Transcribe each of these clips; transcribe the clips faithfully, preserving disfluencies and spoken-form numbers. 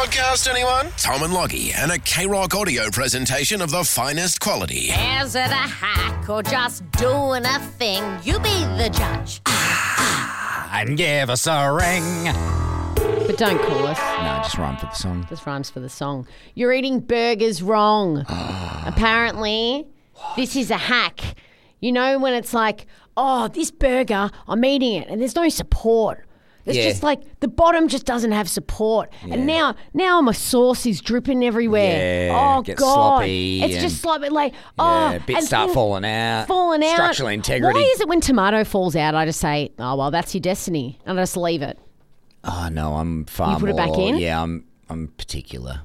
podcast, anyone? Tom and Loggy and a K-Rock audio presentation of the finest quality. Is it a hack or just doing a thing? You be the judge. And give us a ring. But don't call us. No, just rhyme for the song. Just rhymes for the song. You're eating burgers wrong. Apparently, this is a hack. You know when it's like, oh, this burger, I'm eating it, and there's no support. It's Yeah. just like the bottom just doesn't have support. Yeah. And now now my sauce is dripping everywhere. Yeah, oh, gets God. sloppy It's and- just sloppy. Like, oh. Yeah, bits and start things falling out. Falling out. Structural integrity. Why is it when tomato falls out, I just say, oh, well, that's your destiny. And I just leave it. Oh, no, I'm far You put it more. back in? Yeah, I'm, I'm particular.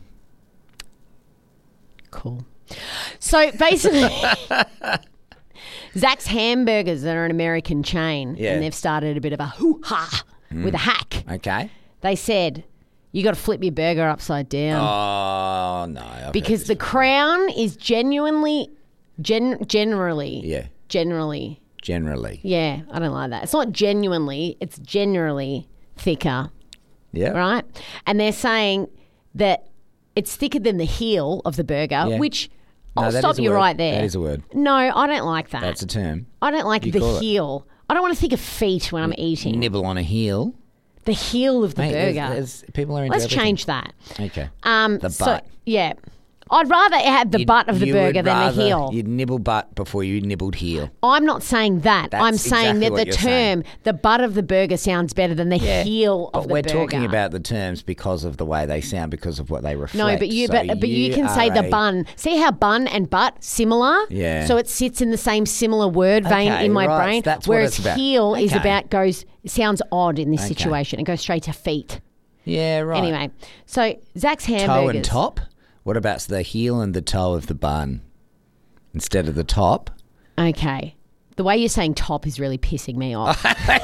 Cool. So basically, Zach's Hamburgers are an American chain, Yeah. and they've started a bit of a hoo-ha with a hack. Okay. They said, you got to flip your burger upside down Oh, no. I've heard because this the before. crown is genuinely, gen, generally, Yeah, generally, generally. yeah, I don't like that. It's not genuinely, it's generally thicker, Yeah. right? And they're saying that it's thicker than the heel of the burger, Yeah. which No, I'll that stop is a you word. right there. That is a word. No, I don't like that. That's a term. I don't like You the call it. heel. I don't want to think of feet when I'm eating. Nibble on a heel. The heel of the Mate, burger. there's- there's- people are into Let's everything. change that. Okay. Um, The so- butt. yeah. I'd rather have the You'd- butt of the you would burger than the rather- heel. You'd nibble butt before you nibbled heel. I'm not saying that. That's I'm saying exactly that what the you're term, saying. the butt of the burger sounds better than the heel of But the we're burger. talking about the terms because of the way they sound, because of what they reflect. No, but you So but, but you can say are the a- bun. See how bun and butt similar? Yeah. So it sits in the same similar word vein Okay, in my right, brain. that's what whereas it's about. heel is Okay. about goes sounds odd in this Okay. situation. It goes straight to feet. Yeah, right. Anyway, so Zach's toe hamburgers. and top? What about the heel and the toe of the bun instead of the top? Okay. The way you're saying top is really pissing me off.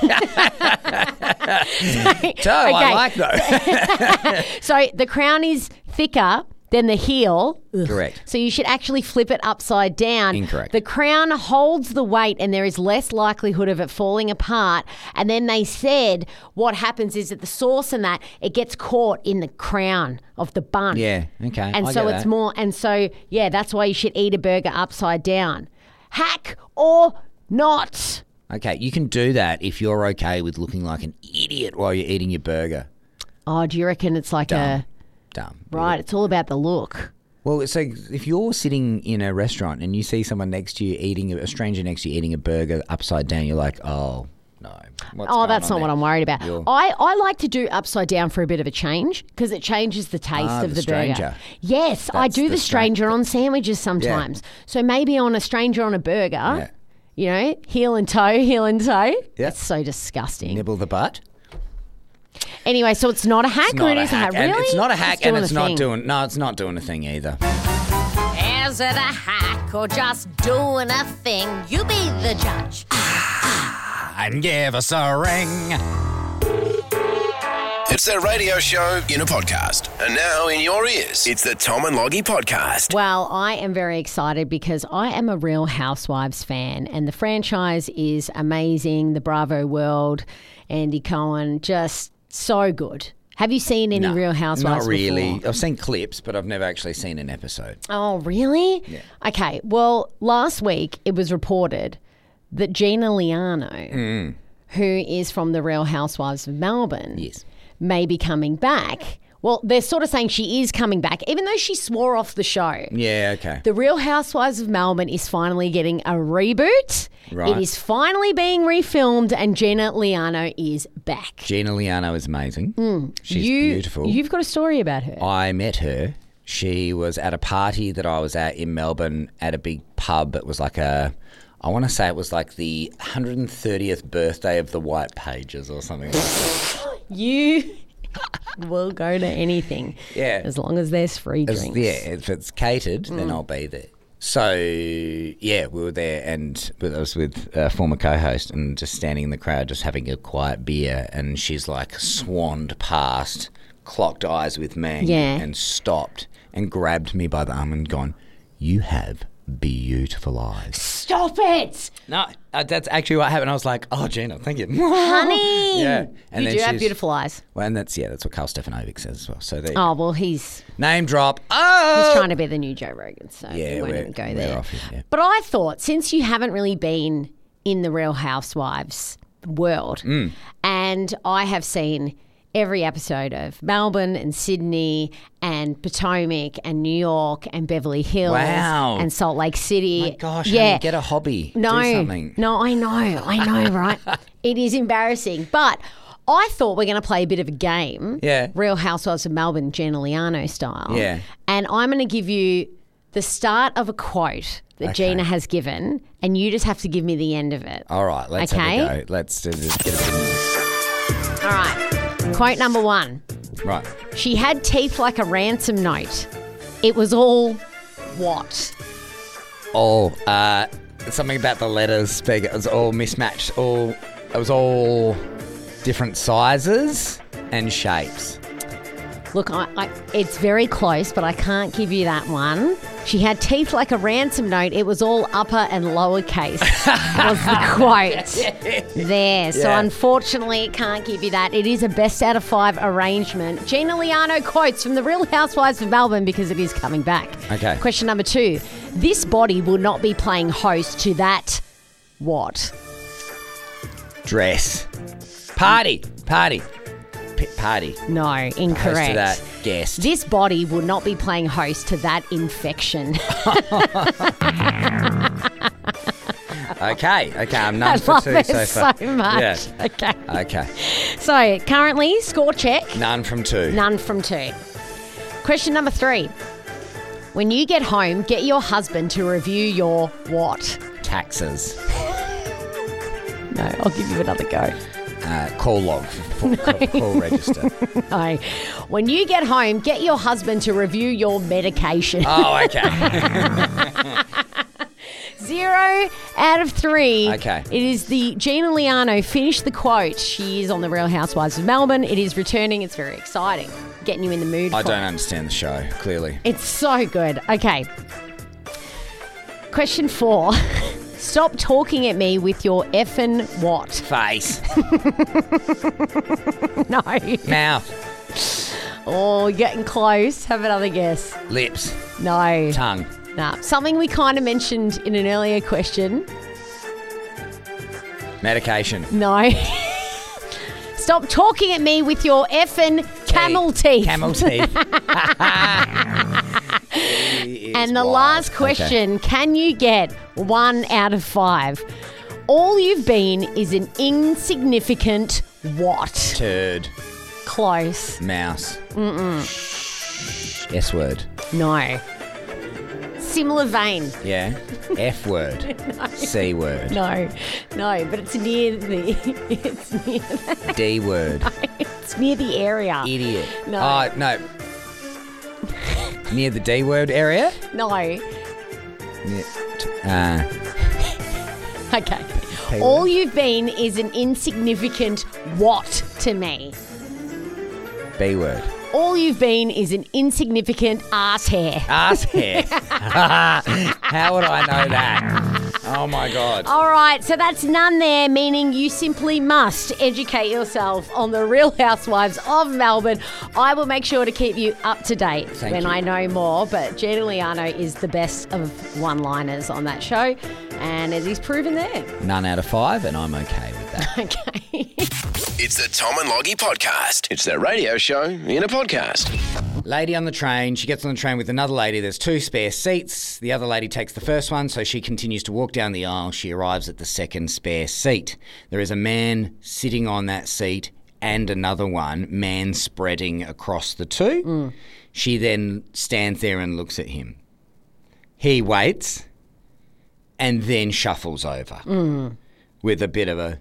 Toe, I like though. So the crown is thicker than the heel. Ugh. Correct. So you should actually flip it upside down. Incorrect. The crown holds the weight and there is less likelihood of it falling apart. And then they said what happens is that the sauce and that, it gets caught in the crown of the bun. Yeah, okay. And I so get it's that. more, and so, yeah, that's why you should eat a burger upside down. Hack or not. Okay, you can do that if you're okay with looking like an idiot while you're eating your burger. Oh, do you reckon it's like Dumb. a, Dumb. right, it's all about the look. Well, it's like if you're sitting in a restaurant and you see someone next to you eating, a stranger next to you eating a burger upside down, you're like, oh, no. What's Oh, going that's on not what there? I'm worried about. You're- I, I like to do upside down for a bit of a change because it changes the taste Ah, of the the, stranger. burger. Yes, I That's do the the stra- stranger on sandwiches sometimes. So maybe on a stranger on a burger, Yeah. you know, heel and toe, heel and toe. Yeah. It's so disgusting. Nibble the butt. Anyway, so it's not a hack It's or not it a is a hack. hack. And Really? it's not a hack, and doing it's a not thing. doing. No, it's not doing a thing either. Is it a hack or just doing a thing? You be the judge. And give us a ring. It's their radio show in a podcast. And now in your ears, it's the Tom and Loggy podcast. Well, I am very excited because I am a Real Housewives fan and the franchise is amazing. The Bravo World, Andy Cohen, just so good. Have you seen any No, Real Housewives Not really. before? I've seen clips, but I've never actually seen an episode. Oh, really? Yeah. Okay. Well, last week it was reported that Gina Liano, who is from the Real Housewives of Melbourne, Yes. may be coming back. Well, they're sort of saying she is coming back, even though she swore off the show. Yeah, okay. The Real Housewives of Melbourne is finally getting a reboot. Right. It is finally being refilmed and Gina Liano is back. Gina Liano is amazing. She's you, beautiful. You've got a story about her. I met her. She was at a party that I was at in Melbourne at a big pub. It was like a, I want to say it was like the one hundred thirtieth birthday of the White Pages or something. You will go to anything. Yeah. As long as there's free As- drinks. yeah, if it's catered, then I'll be there. So, yeah, we were there and I was with a former co-host and just standing in the crowd just having a quiet beer, and she's like swanned past, clocked eyes with me Yeah. and stopped and grabbed me by the arm and gone, "You have beautiful eyes. Stop it! No, uh, that's actually what happened. I was like, oh, Gina, thank you. Honey! Yeah. And you then do have she's- beautiful eyes. Well, and that's, yeah, that's what Carl Stefanovic says as well. So there you Oh, well, he's go. Name drop. Oh! he's trying to be the new Joe Rogan, so Yeah, we won't we're- even go we're there. off it, yeah. But I thought, since you haven't really been in the Real Housewives world, Mm. and I have seen every episode of Melbourne and Sydney and Potomac and New York and Beverly Hills Wow. and Salt Lake City. My gosh, yeah. honey, get a hobby. No, Do something. no, I know, I know, right? It is embarrassing, but I thought we're going to play a bit of a game. Yeah. Real Housewives of Melbourne, Gina Liano style. Yeah. And I'm going to give you the start of a quote that Okay. Gina has given, and you just have to give me the end of it. All right, let's Okay. have a go. Let's do this. Get a bit of music. All right. Quote number one. Right. She had teeth like a ransom note. It was all what? Oh, uh, something about the letters. Big. It was all mismatched. All it was all different sizes and shapes. Look, I, I, it's very close, but I can't give you that one. She had teeth like a ransom note. It was all upper and lowercase was the quote there. So Yeah. unfortunately, can't give you that. It is a best out of five arrangement. Gina Liano quotes from The Real Housewives of Melbourne because it is coming back. Okay. Question number two. This body will not be playing host to that what? Dress. Party. Party. P- party. No, Host incorrect. to that guest. This body will not be playing host to that infection. Okay. Okay. I'm I none for love two it so so far. much. Yeah. Okay. Okay. So currently, score check, None from two. none from two. Question number three. When you get home, get your husband to review your what? Taxes. No, I'll give you another go. Uh, call log. Call, call, call register. No. When you get home, get your husband to review your medication. Oh, okay. Zero out of three. Okay. It is the Gina Liano. Finish the quote. She is on The Real Housewives of Melbourne. It is returning. It's very exciting. Getting you in the mood I for don't it. understand the show, clearly. It's so good. Okay. Question four. Stop talking at me with your effing what? Face. No. Mouth. Oh, you're getting close. Have another guess. Lips. No. Tongue. Nah. Something we kind of mentioned in an earlier question. Medication. No. Stop talking at me with your effing camel teeth. Camel teeth. And the last question, can you get one out of five? All you've been is an insignificant what? Turd. Close. Mouse. Mm-mm. S word. No. Similar vein. Yeah. F word. C word. No. No, but it's near the it's near the, D word. it's near the area. Idiot. No. Oh, no. Near the D word area? No. Near, t- uh, Okay. P All word? you've been is an insignificant what to me? B word. All you've been is an insignificant ass hair. Ass hair. How would I know that? Oh, my God. All right, so that's none there, meaning you simply must educate yourself on the Real Housewives of Melbourne. I will make sure to keep you up to date Thank when you. I know more, but Gina Liano is the best of one-liners on that show, and it is proven there. None out of five, and I'm okay with that. Okay. It's the Tom and Loggy Podcast. It's their radio show in a podcast. Lady on the train. She gets on the train with another lady. There's two spare seats. The other lady takes the first one, so she continues to walk down the aisle. She arrives at the second spare seat. There is a man sitting on that seat and another one, man spreading across the two. Mm. She then stands there and looks at him. He waits and then shuffles over Mm. with a bit of a...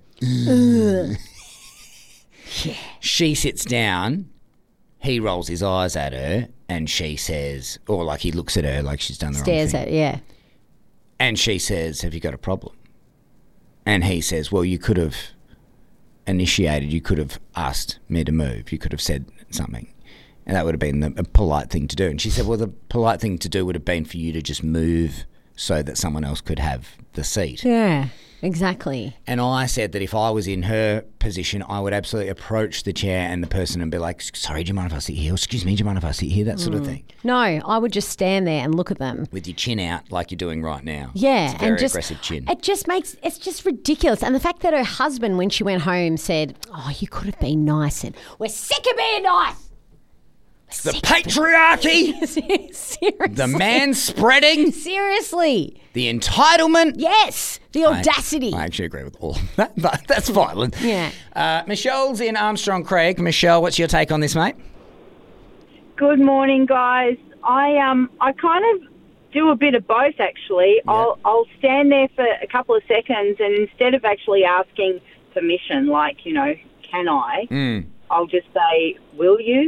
She sits down, he rolls his eyes at her, and she says, or like he looks at her like she's done the Stares wrong thing. at, yeah. And she says, have you got a problem? And he says, well, you could have initiated, you could have asked me to move, you could have said something. And that would have been the, a polite thing to do. And she said, well, the polite thing to do would have been for you to just move so that someone else could have the seat. Yeah, exactly. And I said that if I was in her position, I would absolutely approach the chair and the person and be like, sorry, do you mind if I sit here? Or, excuse me, do you mind if I sit here? That sort of thing. No, I would just stand there and look at them. With your chin out like you're doing right now. Yeah. It's a very and just, aggressive chin. It just makes, it's just ridiculous. And the fact that her husband, when she went home, said, oh, you could have been nice. And we're sick of being nice. The patriarchy, Seriously. the man spreading, Seriously. the entitlement. Yes. The I- audacity. I, actually agree with all of that, but that's violent. Yeah. Uh, Michelle's in Armstrong Craig. Michelle, what's your take on this, mate? Good morning, guys. I um I kind of do a bit of both, actually. I'll I'll stand there for a couple of seconds, and instead of actually asking permission, like, you know, can I, Mm. I'll just say, will you?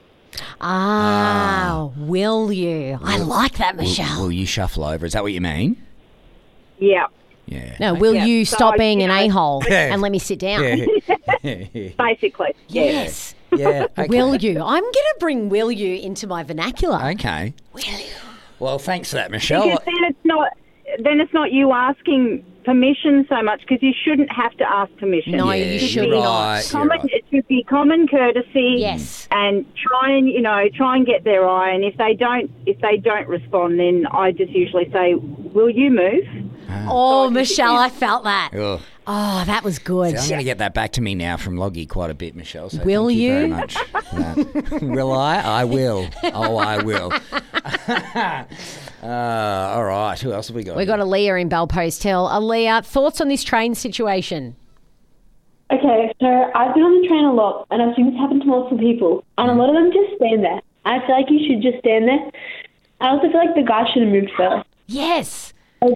Ah, will you? I like that, Will, Michelle. will you shuffle over? Is that what you mean? Yeah, Yeah. No, will Yeah, you so stop I- being you an know- a-hole Yeah. and let me sit down? Yeah. basically. Yes. yeah. Okay. Will you? I'm going to bring will you into my vernacular. Okay. Will you? Well, thanks for that, Michelle. Because then it's not then it's not you asking permission so much, because you shouldn't have to ask permission. No, Yeah, you you're should right, not. you're Common, right. It should be common courtesy. Yes. And try and you know try and get their eye. And if they don't if they don't respond, then I just usually say, "Will you move?" Oh, Michelle, I felt that. Ugh. Oh, that was good. See, I'm going to get that back to me now from Loggy quite a bit, Michelle. So Will thank you? very you? much for that. Will I? I will. Oh, I will. uh, all right. Who else have we got? We got Aaliyah in Bellpost Hill. Aaliyah, thoughts on this train situation? Okay, so I've been on the train a lot, and I've seen this happen to multiple people, and a lot of them just stand there. I feel like you should just stand there. I also feel like the guy should have moved first. Yes.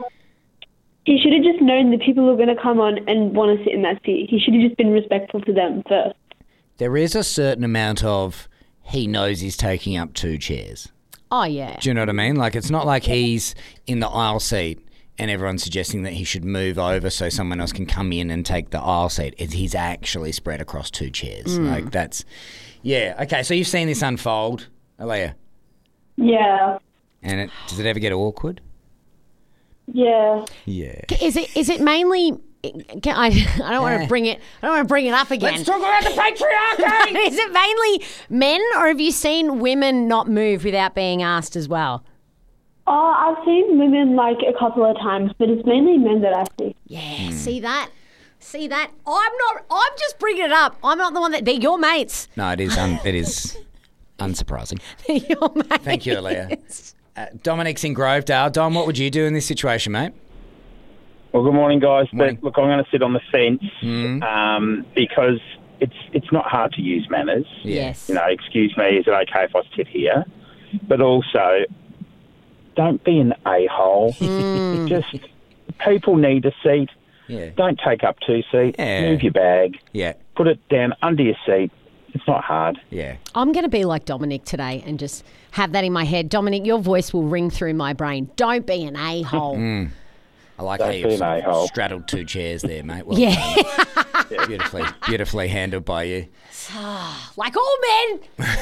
He should have just known the people who are going to come on and want to sit in that seat. He should have just been respectful to them first. There is a certain amount of he knows he's taking up two chairs. Oh, yeah. Do you know what I mean? Like, it's not like he's in the aisle seat and everyone's suggesting that he should move over so someone else can come in and take the aisle seat. It's, he's actually spread across two chairs. Like, that's... Yeah. Okay, so you've seen this unfold, Aaliyah. Yeah, And it, does it ever get awkward? yeah. Yeah. Is it is it mainly... Can I, I don't want Yeah. to bring it. I don't want to bring it up again. Let's talk about the patriarchy! Is it mainly men, or have you seen women not move without being asked as well? Oh, I've seen women like a couple of times, but it's mainly men that I see. Yeah, see that? See that? I'm not. I'm just bringing it up. I'm not the one that. They're your mates. No, it is un, it is unsurprising. They're your mates. Thank you, Aaliyah. Uh, Dominic's in Grovedale. Dom, what would you do in this situation, mate? Well, good morning, guys. Morning. But look, I'm going to sit on the fence um, because it's it's not hard to use manners. Yes. You know, excuse me, is it okay if I sit here? But also, don't be an a-hole. Just people need a seat. Yeah. Don't take up two seats. Yeah. Move your bag. Yeah. Put it down under your seat. It's not hard. Yeah. I'm going to be like Dominic today and just have that in my head. Dominic, your voice will ring through my brain. Don't be an a-hole. I like Don't how be you've an a-hole. straddled two chairs there, mate. Well Yeah. done. Beautifully, beautifully handled by you. Like all men.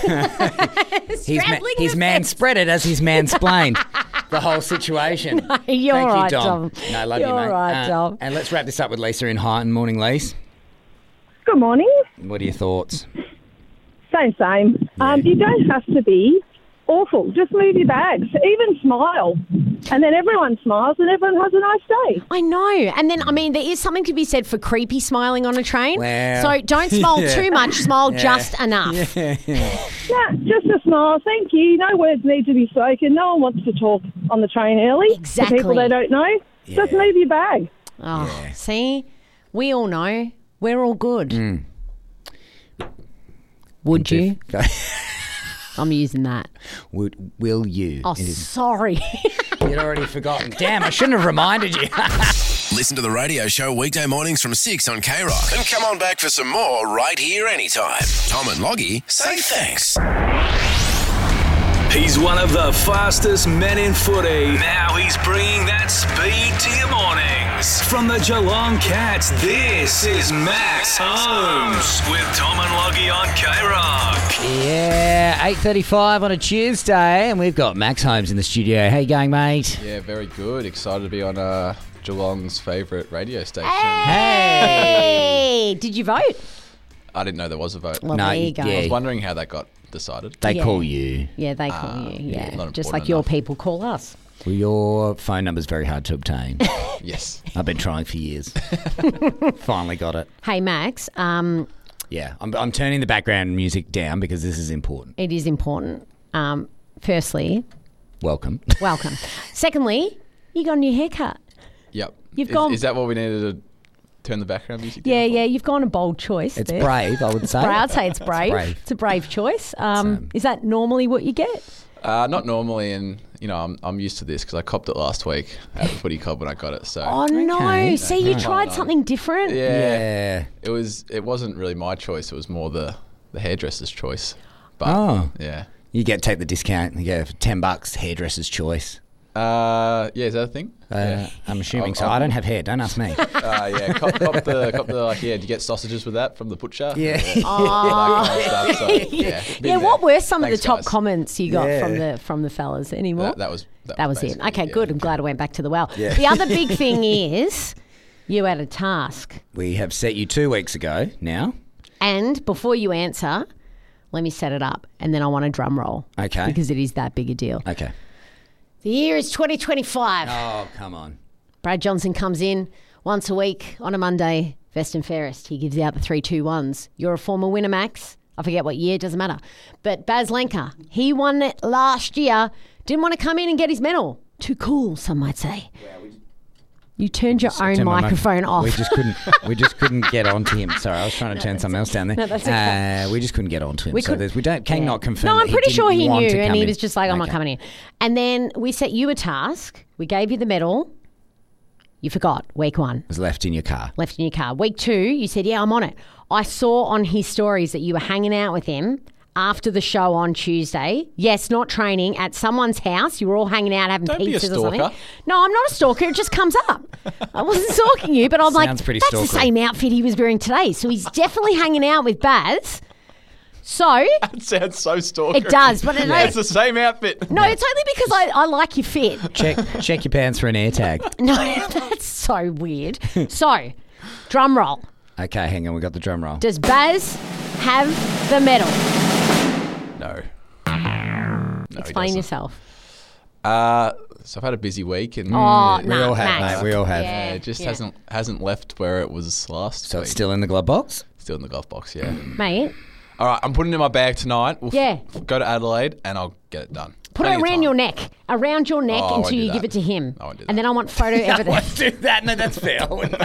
He's, ma- Straddling he's the man fence. spread it as he's mansplained the whole situation. You're Thank right, you, Dom. Dom. No, love You're you, mate. right, Uh, Dom. And let's wrap this up with Lisa in Highton. Morning, Lisa. Good morning. What are your thoughts? Same, same. Um, you don't have to be awful. Just move your bags. Even smile. And then everyone smiles and everyone has a nice day. I know. And then, I mean, there is something to be said for creepy smiling on a train. Well, so don't smile yeah. too much. Smile Yeah. just enough. Yeah, just a smile. Thank you. No words need to be spoken. No one wants to talk on the train early. Exactly. To people they don't know. Just Yeah. move your bag. Oh, see? We all know. We're all good. Mm. Would you? I'm using that. Would, will you? Oh, It is- sorry. You'd already forgotten. Damn, I shouldn't have reminded you. Listen to the radio show weekday mornings from six on K Rock. And come on back for some more right here anytime. Tom and Loggy say thanks. He's one of the fastest men in footy. Now he's bringing that speed to your mornings. From the Geelong Cats, this is Max Holmes with Tom and Loggy on K-Rock. Yeah, eight thirty-five on a Tuesday, and we've got Max Holmes in the studio. How you going, mate? Yeah, very good. Excited to be on uh, Geelong's favourite radio station. Hey! Did you vote? I didn't know there was a vote. Well, No, there you go. yeah. I was wondering how that got decided. They Yeah. call you. Yeah, they call Ah, you. yeah, Yeah, not just important like your enough. people call us. Well, your phone number's very hard to obtain. Yes. I've been trying for years. Finally got it. Hey, Max, um, Yeah, I'm, I'm turning the background music down because this is important. it is important. Um, firstly, Welcome. welcome. Secondly, you got a new haircut. Yep. You've is, gone- Is that what we needed to turn the background music down Yeah, for? yeah, you've gone a bold choice. It's there. brave, I would say. Bra- I'd say it's brave. brave. It's a brave choice. Um, So- is that normally what you get? Uh, not normally, and you know I'm I'm used to this because I copped it last week at the footy club when I got it. So Oh no! Okay. See, you No, tried no. something different. yeah, Yeah. it was it wasn't really my choice. It was more the the hairdresser's choice. But Oh. yeah, You get take the discount. You get for ten bucks, hairdresser's choice. uh, yeah, is that a thing? Uh, yeah. I'm assuming I'll- so. I'll- I don't have hair. Don't ask me. Uh, yeah, cop, cop the, cop the, like, yeah, do you get sausages with that from the butcher? Yeah. that kind of stuff, so, yeah. Yeah, been what there. were some Thanks, of the top guys. comments you got Yeah. from the from the fellas? Any more? That, that was that, That was it. basically Okay, yeah. good. I'm glad I went back to the well. Yeah. The other big thing is you had a task. We have set you two weeks ago now. And before you answer, let me set it up. And then I want a drum roll. Okay. Because it is that big a deal. Okay. The year is twenty twenty-five. Oh, come on. Brad Johnson comes in once a week on a Monday, best and fairest. He gives out the three, two, ones. You're a former winner, Max. I forget what year, doesn't matter. But Baz Lenker, he won it last year. Didn't want to come in and get his medal. Too cool, some might say. You turned your own Turn my mic- microphone off. We just couldn't. We just couldn't get onto him. Sorry, I was trying to turn something else down there. No, that's okay. Uh, we just couldn't get onto him. We so could- there's, we don't cannot Yeah. confirm. No, that I'm he pretty didn't sure he want knew, to and come he in. was just like, I'm not Okay. coming in. And then we set you a task. We gave you the medal. You forgot, week one. It was left in your car. Left in your car. Week two, you said, yeah, I'm on it. I saw on his stories that you were hanging out with him after the show on Tuesday. Yes, not training, at someone's house. You were all hanging out having Don't be a pizzas or something. stalker. No, I'm not a stalker. It just comes up. I wasn't stalking you, but I was like, Sounds pretty that's the stalkery. same outfit he was wearing today. So he's definitely hanging out with Baz. So, That sounds so stalkery. It does, but it yeah, is- it's the same outfit. no, it's only because I, I like your fit. Check check your pants for an air tag. No, that's so weird. So, drum roll. Okay, hang on. We got the drum roll. Does Baz have the medal? No. No, he Explain doesn't. yourself. Uh, so I've had a busy week, and Oh, we nah, all have, Max. mate. We all have. yeah, Yeah, it just yeah. hasn't hasn't left where it was last. So week. it's still in the glove box. still in the golf box. Yeah. Mate, All right, I'm putting it in my bag tonight. We'll f- Yeah. go to Adelaide, and I'll get it done. put Plenty it of around time. your neck. Around your neck Oh, I won't until do you that. give it to him. I won't do And that. then I want photo evidence. do that. No, that's fair. I wouldn't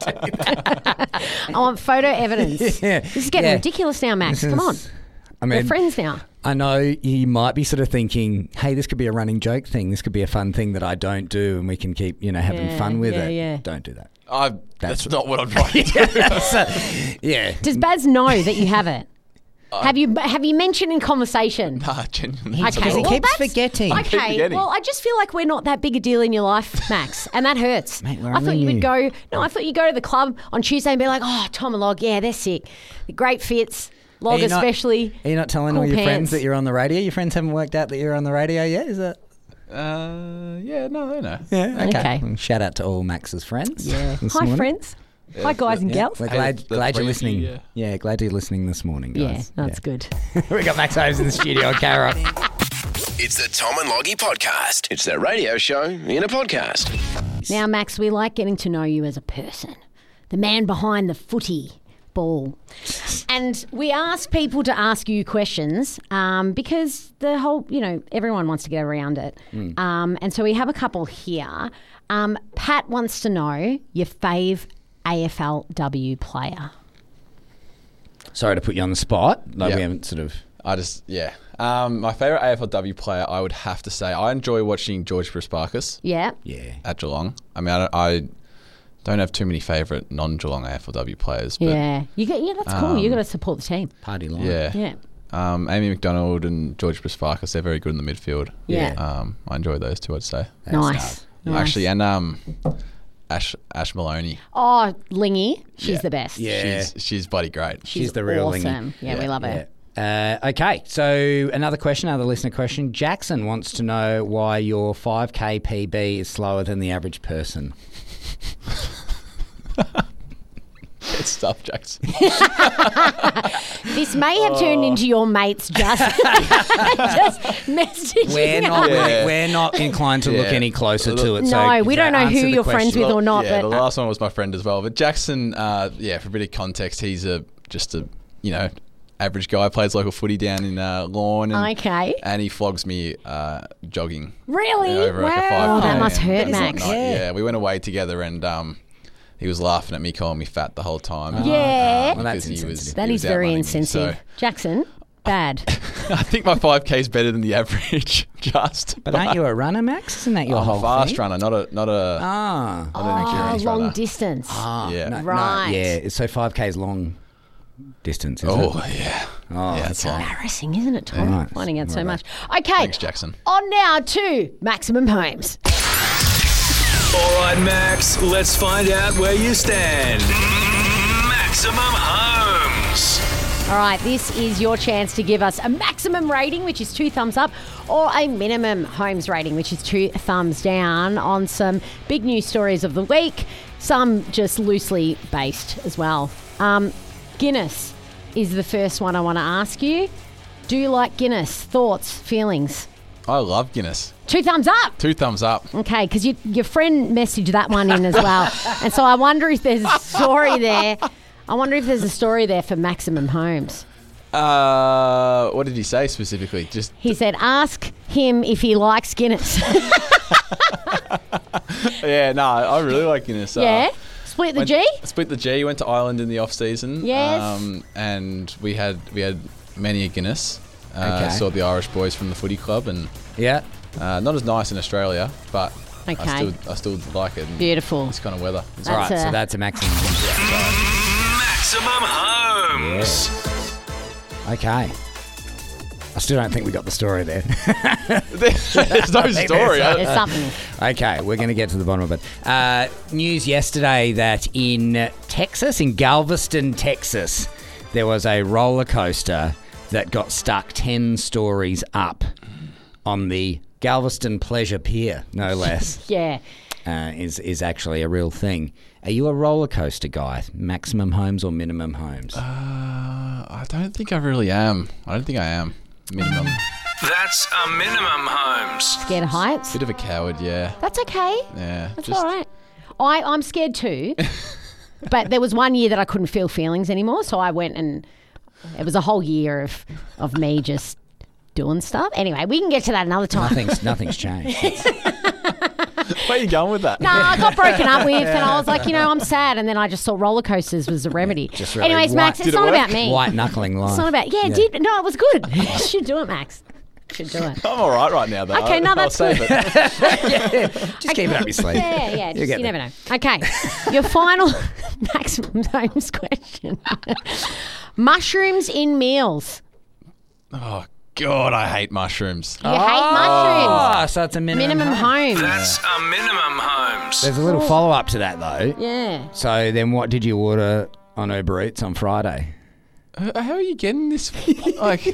I want photo evidence. Yeah. This is getting Yeah. ridiculous now, Max. This Come on. is- I We're mean, friends now. I know you might be sort of thinking, hey, this could be a running joke thing. This could be a fun thing that I don't do and we can keep, you know, having Yeah, fun with yeah, it. yeah. Don't do that. I, That's that's not what I'm trying to do. So, yeah. Does Baz know that you have it? have you have you mentioned in conversation? Nah, genuinely. Okay, Because he well, keeps that's- forgetting. keep Okay, forgetting. well, I just feel like we're not that big a deal in your life, Max, and that hurts. Mate, we're I thought only you would new. go. No, I thought you'd go to the club on Tuesday and be like, "Oh, Tom and Log, yeah, they're sick. Great fits, Log Are you not- especially." Are you not telling Cool all your pants. friends that you're on the radio? Your friends haven't worked out that you're on the radio yet, is it? Uh, yeah, no, they know. Yeah. Okay. Well, shout out to all Max's friends. Yeah. this Hi, morning. friends. Hi, guys and Yeah, gals. we're Hey, glad, the glad you're three of you, listening. yeah. Yeah, glad you're listening this morning, Yeah, guys. that's good. we got Max Holmes in the studio on K-Rock. It's the Tom and Loggy Podcast. It's their radio show in a podcast. Now, Max, we like getting to know you as a person, the man behind the footy ball. And we ask people to ask you questions um, because the whole, you know, everyone wants to get around it. Mm. Um, and so we have a couple here. Um, Pat wants to know your fave A F L W player. Sorry to put you on the spot. Like Yeah. we haven't sort of... I just, yeah. Um, my favourite A F L W player, I would have to say, I enjoy watching George Prasparkas Yeah. Yeah. at Geelong. I mean, I don't, I don't have too many favourite non-Geelong A F L W players, but Yeah. You get, yeah, that's cool. you got to support the team. Party line. yeah. Yeah. Um, Amy McDonald and George Prasparkas, they're very good in the midfield. Yeah. Um, I enjoy those two, I'd say. Nice. nice. Actually, and um, Ash Ash Maloney. Oh, Lingy. She's Yeah. the best. Yeah. She's she's bloody great. She's the real Lingy. awesome. Yeah, we Yeah. love her. Uh, okay, so another question, another listener question. Jackson wants to know why your five K P B is slower than the average person. It's tough, Jackson. This may have turned into your mates just, just messaging. We're not, Yeah. really, we're not inclined to look Yeah. any closer to it. so No, we don't know answer who the you're friends question. with or not. yeah, but the last one was my friend as well. But Jackson, uh, yeah, for a bit of context, he's a just a you know average guy. Plays local footy down in uh, Lawn. And, Okay. And he flogs me uh, jogging. Really? Yeah, over like a Wow. five Oh, that K. must hurt, And- Max. and, Yeah, we went away together and um, he was laughing at me, calling me fat the whole time. Yeah. Well, that's Because he was- insensitive. that he is was very outrunning me, insensitive. so- Jackson, bad. I think my five K is better than the average. Just, But aren't you a runner, Max? Isn't that your I'm whole a fast thing? runner, not a not a. Ah. not an Oh, endurance long runner. distance. Ah, Yeah. no, no, Right. yeah, so five K is long distance, is Oh it? yeah, Oh, yeah, it's long. Embarrassing, isn't it, Tom? Right. Finding out so Right. much. Okay. Thanks, Jackson. On now to Maximum Homes. All right, Max, let's find out where you stand. Maximum Homes. All right, this is your chance to give us a maximum rating, which is two thumbs up, or a minimum homes rating, which is two thumbs down, on some big news stories of the week, some just loosely based as well. Um, Guinness is the first one I want to ask you. Do you like Guinness? Thoughts, feelings? I love Guinness. Two thumbs up. Two thumbs up. Okay, because you, your friend messaged that one in as well. And so I wonder if there's a story there. I wonder if there's a story there for Maximum Homes. Uh, what did he say specifically? Just He said, ask him if he likes Guinness. yeah, no, I really like Guinness. Uh, yeah? Split the went- G? Split the G. Went to Ireland in the off season. Yes. Um, and we had we had many a Guinness. Uh, Okay. Saw the Irish boys from the footy club, and Yeah. uh, not as nice in Australia, but Okay. I still I still like it. in Beautiful. This kind of weather. It's All That's right, so a- that's a maximum. Maximum Homes. Okay. I still don't think we got the story there. There's no story. There's something. Okay, we're going to get to the bottom of it. Uh, news yesterday that in Texas, in Galveston, Texas, there was a roller coaster that got stuck ten stories up on the Galveston Pleasure Pier, no less. Yeah. uh, is is actually a real thing. Are you a roller coaster guy? Maximum homes or minimum homes? Uh, I don't think I really am. I don't think I am. Minimum. That's a minimum homes. Scared of heights? Bit of a coward, yeah. That's okay. Yeah. That's just, all right. I, I'm scared too. But there was one year that I couldn't feel feelings anymore, so I went and it was a whole year of, of me just doing stuff. Anyway, we can get to that another time. Nothing's nothing's changed. Where are you going with that? No, I got broken up with, and I was like, you know, I'm sad, and then I just thought roller coasters was the remedy. just really Anyways, Max, white- it's Did it not work? about me. White knuckling life. It's not about. Yeah, it did. No, it was good. You should do it, Max. Should do it. I'm all right right now, though. Okay, no, I'll that's save good. it. Just keep it up your sleeve. Yeah, yeah. You Just, get you there. never know. Okay, your final maximum homes question: mushrooms in meals. Oh, God, I hate mushrooms. You hate mushrooms. Oh, so it's a minimum. Minimum home. home. That's a minimum homes. There's a little follow up to that though. Yeah. So then, what did you order on Uber Eats on Friday? Uh, How are you getting this? Like,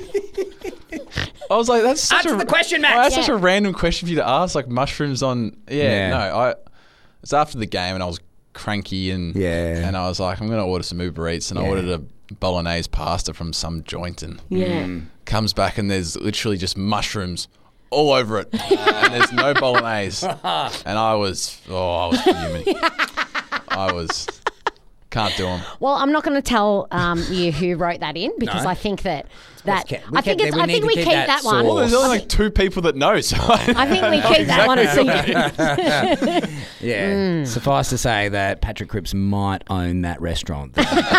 I was like, that's such Answer a the question, Max. Oh, that's Yeah. such a random question for you to ask. Like mushrooms on. Yeah, Yeah. no, I. It's after the game and I was cranky and Yeah. and I was like, I'm gonna order some Uber Eats and I Yeah. ordered a bolognese pasta from some joint and Yeah. comes back and there's literally just mushrooms all over it and there's no bolognese and I was oh I was fuming. I was can't do them. Well, I'm not going to tell um, you who wrote that in because No. I think that that keep- we I think keep- it's we I need think to we keep keep that that one. source. Well, there's only like two people that know, so I think we keep that one a secret. Yeah. Mm. Suffice to say that Patrick Cripps might own that restaurant.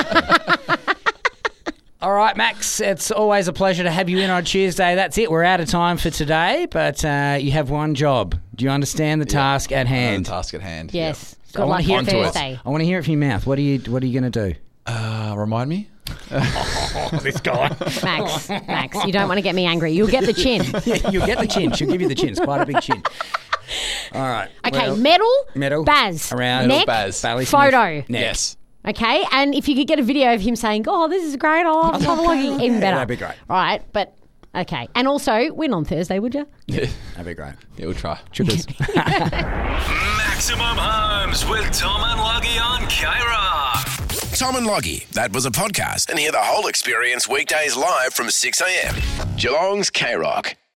All right, Max, it's always a pleasure to have you in on Tuesday. That's it. We're out of time for today, but uh, you have one job. Do you understand the task at hand? The task at hand. Yes. I Good want luck to hear on it. Thursday. I want to hear it from your mouth. What are you What are you going to do? Yep. Uh, remind me. Oh, this guy. Max, Max, you don't want to get me angry. You'll get the chin. Yeah, you'll get the chin. She'll give you the chin. It's quite a big chin. All right. Okay, well, medal, medal, Baz, around neck, Baz. Bally Smith, photo. neck. Yes. Okay, and if you could get a video of him saying, "Oh, this is great. I love Tom Loggy," even better. That'd be great. All right, but okay, and also win on Thursday, would you? Yeah, That'd be great. we'll try. Trippers. Maximum Homes with Tom and Loggy on K-Rock. Tom and Loggy, that was a podcast. And hear the whole experience weekdays live from six a.m. Geelong's K-Rock.